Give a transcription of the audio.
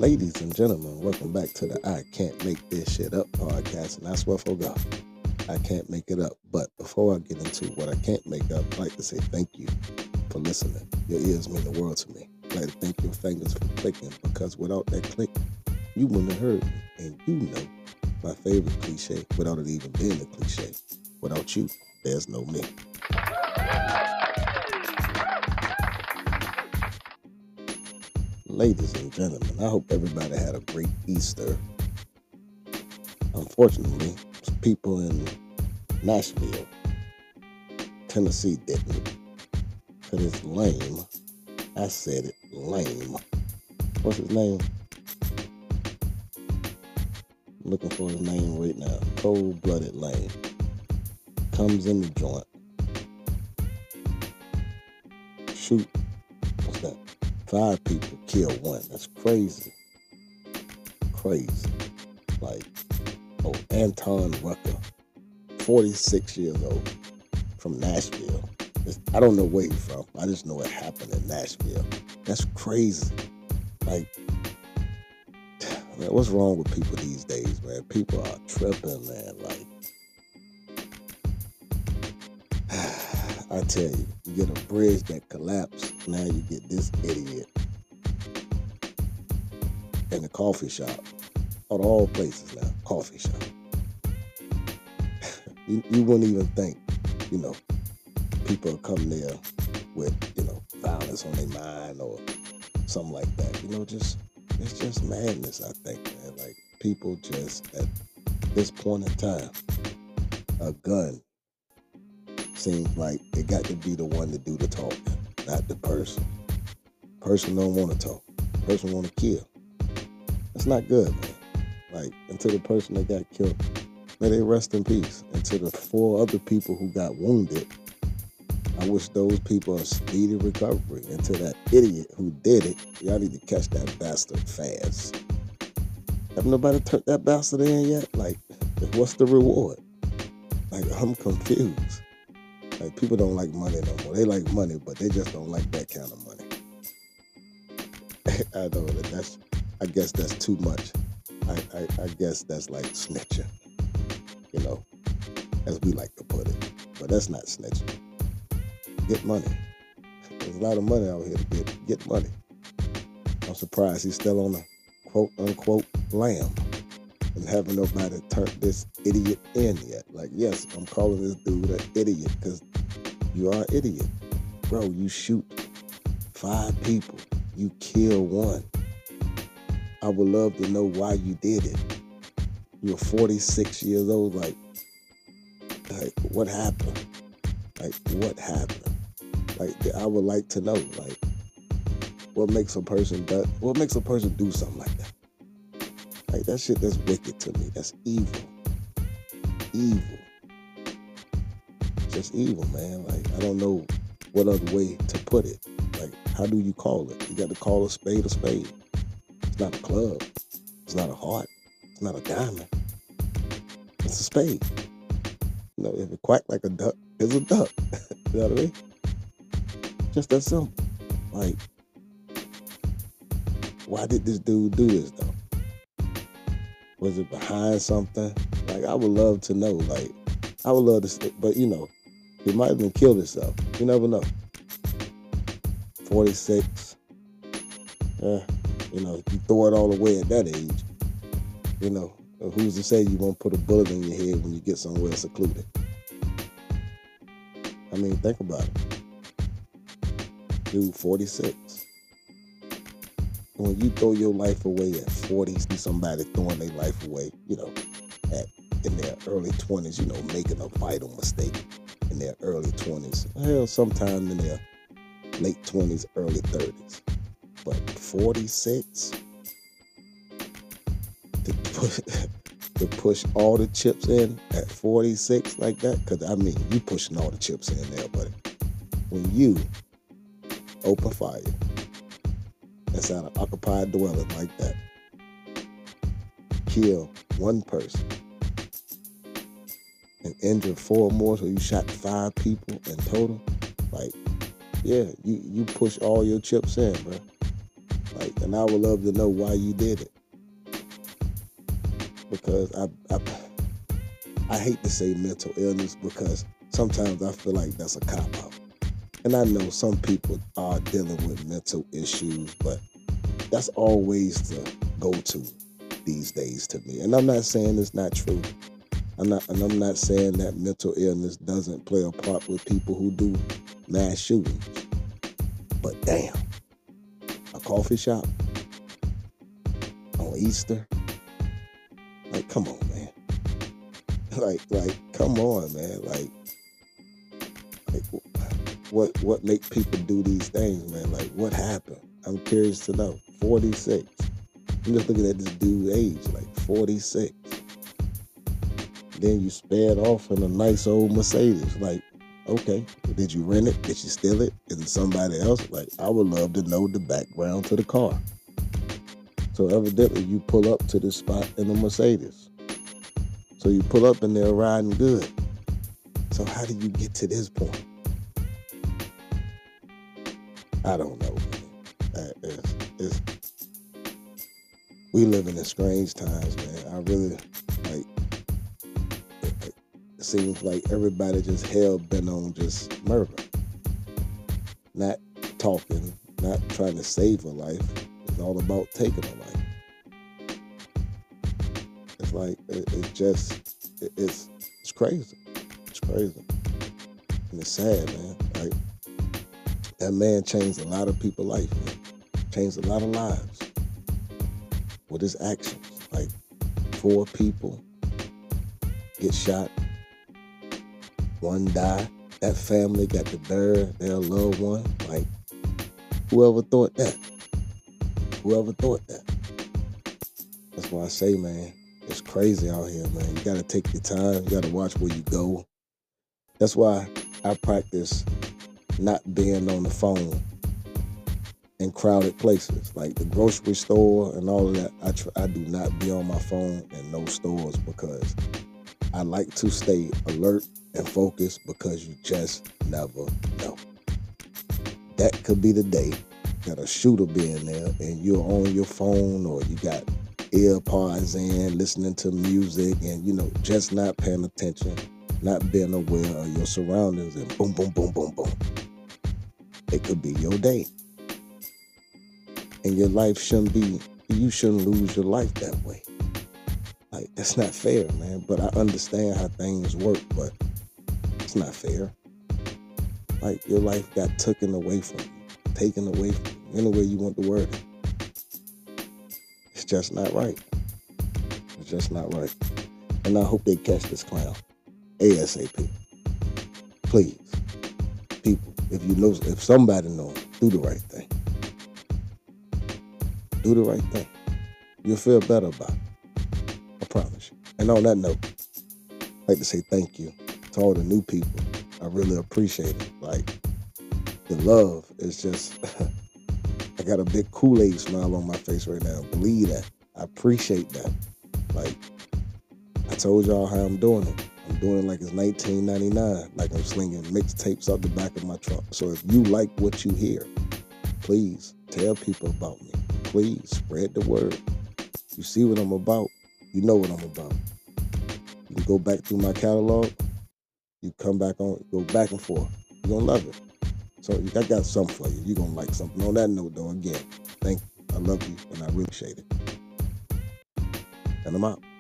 Ladies and gentlemen, welcome back to the I Can't Make This Shit Up podcast, and I swear for God, I can't make it up. But before I get into what I can't make up, I'd like to say thank you for listening. Your ears mean the world to me. I'd like to thank your fingers for clicking, because without that click, you wouldn't have heard me. And you know my favorite cliche, without it even being a cliche, without you, there's no me. Ladies and gentlemen, I hope everybody had a great Easter. Unfortunately, people in Nashville, Tennessee didn't, because it's lame. I said it, lame. What's his name? I'm looking for his name right now. Cold-blooded lame. Comes in the joint. Shoot. What's that? 5 people, kill 1. That's crazy. Crazy. Like, Anton Rucker, 46 years old, from Nashville. I don't know where he's from. I just know it happened in Nashville. That's crazy. Like, man, what's wrong with people these days, man? People are tripping, man. Like, I tell you, you get a bridge that collapsed. Now you get this idiot in the coffee shop. Out of all places now, coffee shop. You wouldn't even think, people will come there with, violence on their mind or something like that. It's just madness, I think, man. Like, people just, at this point in time, a gun seems like it got to be the one to do the talking, not the person. Person don't want to talk. Person want to kill. That's not good, man. Like, until the person that got killed, may they rest in peace. And to the 4 other people who got wounded, I wish those people a speedy recovery. And to that idiot who did it, y'all need to catch that bastard fast. Have nobody turned that bastard in yet? Like, what's the reward? Like, I'm confused. Like, people don't like money no more. They like money, but they just don't like that kind of money. I know I guess that's too much. I guess that's like snitching, as we like to put it. But that's not snitching. Get money. There's a lot of money out here to get money. I'm surprised he's still on a quote-unquote lam and haven't nobody turned this idiot in yet. Like, yes, I'm calling this dude an idiot because you are an idiot. Bro, you shoot 5 people. You kill 1. I would love to know why you did it. You're 46 years old. Like, what happened? Like, what happened? Like, I would like to know, like, what makes a person do something like that? Like, that shit, that's wicked to me. That's evil. Evil. Just evil, man. Like, I don't know what other way to put it. Like, how do you call it? You got to call a spade a spade. It's not a club. It's not a heart. It's not a diamond. It's a spade. If it quack like a duck, it's a duck. You know what I mean? Just that simple. Like, why did this dude do this, though? Was it behind something? Like, I would love to know. Like, I would love to see, but, he might have been killed himself. You never know. 46. You throw it all away at that age. Who's to say you won't put a bullet in your head when you get somewhere secluded? I mean, think about it. Dude, 46. When you throw your life away at 40, see somebody throwing their life away, in their early 20s, making a vital mistake in their early 20s. Hell, sometime in their late 20s, early 30s. But 46? To push all the chips in at 46 like that? Because, you pushing all the chips in there, buddy. When you open fire inside an occupied dwelling like that, kill 1 person and injure 4 more, so you shot 5 people in total, like, yeah, you push all your chips in, bro. Like, and I would love to know why you did it. Because I hate to say mental illness because sometimes I feel like that's a cop-out. And I know some people are dealing with mental issues, but that's always the go-to these days to me. And I'm not saying it's not true. I'm not saying that mental illness doesn't play a part with people who do mass shootings. But damn, a coffee shop on Easter? Like, come on, man. Like, come on, man. Like what make people do these things, man? Like, what happened? I'm curious to know. 46. I'm just looking at this dude's age, like 46. Then you sped off in a nice old Mercedes. Like, okay, did you rent it? Did you steal it? Is it somebody else? Like, I would love to know the background to the car. So evidently you pull up to this spot in a Mercedes. So you pull up and they're riding good. So how did you get to this point? I don't know, man. We live in strange times, man. I really, like, it seems like everybody just hell-bent on just murder. Not talking, not trying to save a life. It's all about taking a life. It's like, it's crazy. It's crazy. And it's sad, man. Like, that man changed a lot of people's life, man. Changed a lot of lives with his actions. Like, 4 people get shot, 1 die. That family got to bury their loved one. Like, whoever thought that? Whoever thought that? That's why I say, man, it's crazy out here, man. You gotta take your time. You gotta watch where you go. That's why I practice not being on the phone in crowded places like the grocery store and all of that. I do not be on my phone in those stores because I like to stay alert and focused because you just never know. That could be the day that a shooter be in there and you're on your phone or you got earpods in, listening to music and, just not paying attention, not being aware of your surroundings and boom, boom, boom, boom, boom. It could be your day. And your life you shouldn't lose your life that way. Like, that's not fair, man. But I understand how things work, but it's not fair. Like, your life got taken away from you, any way you want to word it. It's just not right. It's just not right. And I hope they catch this clown ASAP. Please, people, if somebody knows, do the right thing. Do the right thing. You'll feel better about it. I promise you. And on that note, I'd like to say thank you to all the new people. I really appreciate it. Like, the love is just, I got a big Kool-Aid smile on my face right now. Believe that. I appreciate that. Like, I told y'all how I'm doing it. I'm doing it like it's 1999, like I'm slinging mixtapes out the back of my trunk. So if you like what you hear, please tell people about me. Please spread the word. You see what I'm about. You know what I'm about. You can go back through my catalog. You go back and forth. You're going to love it. So I got something for you. You're going to like something. On that note, though, again, thank you. I love you, and I appreciate it. And I'm out.